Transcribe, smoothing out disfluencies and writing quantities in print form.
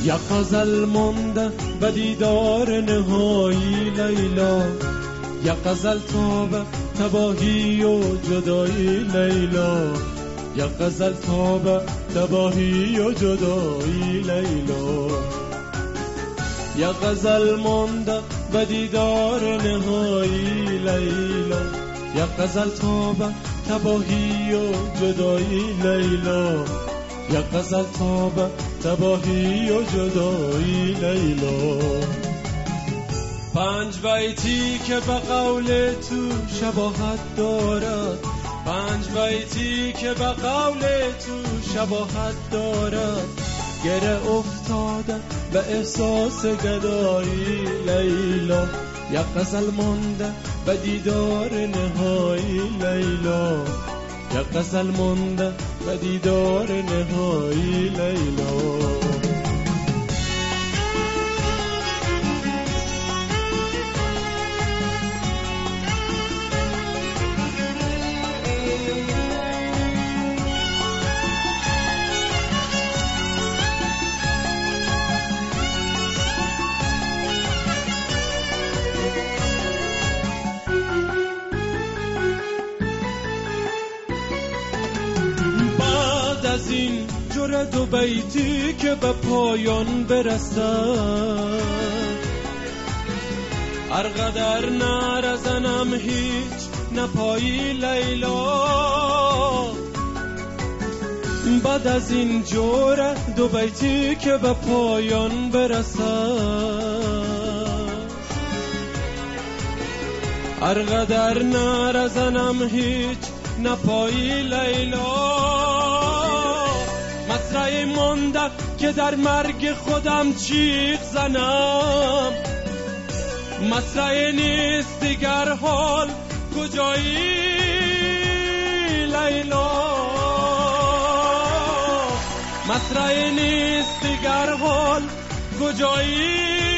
یا غزل مانده به دیدار نهایی لیلا، یا غزل تا به تباهی و جدایی لیلا، یا غزل تا به تباهی و جدایی لیلا، یا غزل مانده به دیدار نهایی لیلا، یا غزل تا به تباهی و جدایی لیلا، یا غزل تا به تباهی و جدایی لیلا. 5 بیتی که به قول تو شباهت دارد، 5 بیتی که به قول تو شباهت دارد، گره افتاده به احساس گدایی لیلا، یا غزل مانده به دیدار نهایی لیلا، یا غزل مانده به دیدار نهایی لیلا. از این جور 2 بیتی که به پایان برسد، ارقدر نرزنم هیچ نپایی لیلا. بعد از این جور 2 بیتی که به پایان برسد، ارقدر نرزنم هیچ نپایی لیلا. مصرعی مانده که در مرگ خودم چیخ زنم، مصرعی نیست دیگر حال کجایی لیلا، مصرعی نیست دیگر حال کجایی